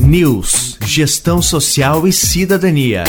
News, Gestão Social e Cidadania.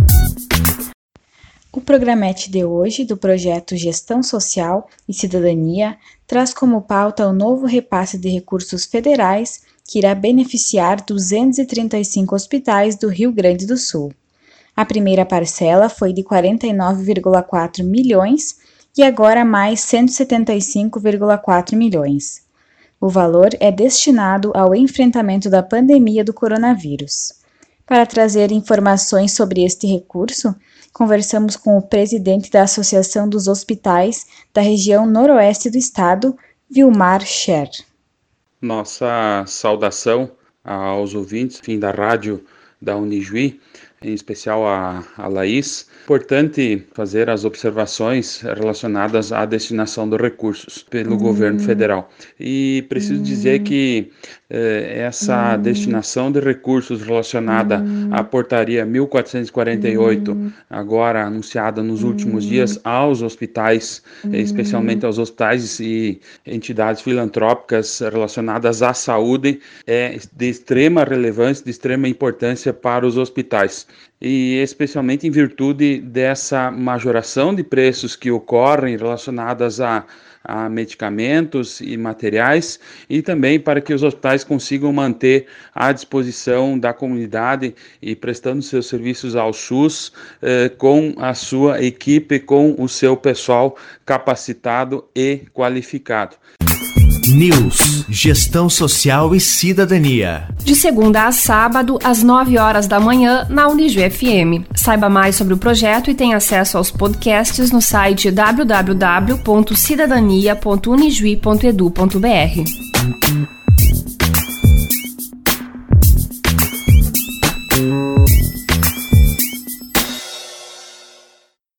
O programete de hoje do projeto Gestão Social e Cidadania traz como pauta o novo repasse de recursos federais que irá beneficiar 235 hospitais do Rio Grande do Sul. A primeira parcela foi de 49,4 milhões e agora mais 175,4 milhões. O valor é destinado ao enfrentamento da pandemia do coronavírus. Para trazer informações sobre este recurso, conversamos com o presidente da Associação dos Hospitais da região noroeste do estado, Vilmar Scher. Nossa saudação aos ouvintes da rádio da Unijuí, em especial a Laís. Importante fazer as observações relacionadas à destinação dos recursos pelo governo federal. E preciso dizer que essa destinação de recursos relacionada à portaria 1448, agora anunciada nos últimos dias aos hospitais, especialmente aos hospitais e entidades filantrópicas relacionadas à saúde, é de extrema relevância, de extrema importância para os hospitais. E especialmente em virtude dessa majoração de preços que ocorrem relacionadas a medicamentos e materiais, e também para que os hospitais consigam manter à disposição da comunidade e prestando seus serviços ao SUS com a sua equipe, com o seu pessoal capacitado e qualificado. News, Gestão Social e Cidadania. De segunda a sábado, às 9 horas da manhã, na Unijuí FM. Saiba mais sobre o projeto e tenha acesso aos podcasts no site www.cidadania.unijuí.edu.br.